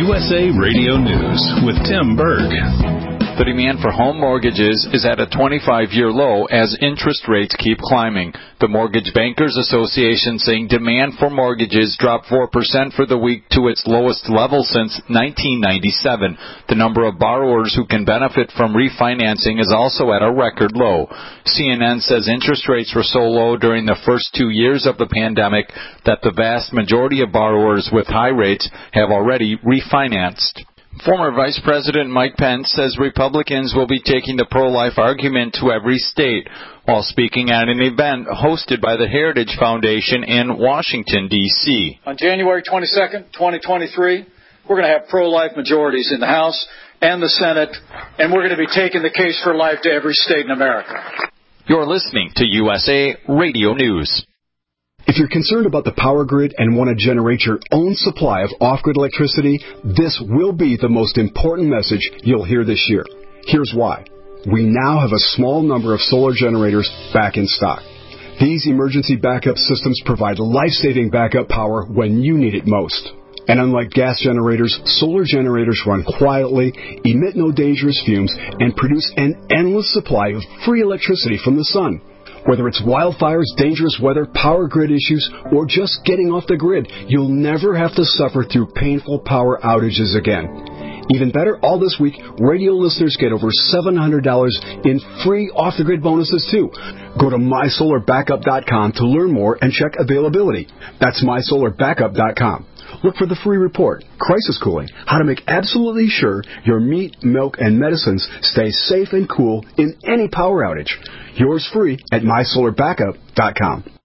USA Radio News with Tim Berg. The demand for home mortgages is at a 25-year low as interest rates keep climbing. The Mortgage Bankers Association saying demand for mortgages dropped 4% for the week to its lowest level since 1997. The number of borrowers who can benefit from refinancing is also at a record low. CNN says interest rates were so low during the first 2 years of the pandemic that the vast majority of borrowers with high rates have already refinanced. Former Vice President Mike Pence says Republicans will be taking the pro-life argument to every state while speaking at an event hosted by the Heritage Foundation in Washington, D.C. On January 22nd, 2023, we're going to have pro-life majorities in the House and the Senate, and we're going to be taking the case for life to every state in America. You're listening to USA Radio News. If you're concerned about the power grid and want to generate your own supply of off-grid electricity, this will be the most important message you'll hear this year. Here's why. We now have a small number of solar generators back in stock. These emergency backup systems provide life-saving backup power when you need it most. And unlike gas generators, solar generators run quietly, emit no dangerous fumes, and produce an endless supply of free electricity from the sun. Whether it's wildfires, dangerous weather, power grid issues, or just getting off the grid, you'll never have to suffer through painful power outages again. Even better, all this week, radio listeners get over $700 in free off-the-grid bonuses, too. Go to mysolarbackup.com to learn more and check availability. That's mysolarbackup.com. Look for the free report, Crisis Cooling, how to make absolutely sure your meat, milk, and medicines stay safe and cool in any power outage. Yours free at mysolarbackup.com.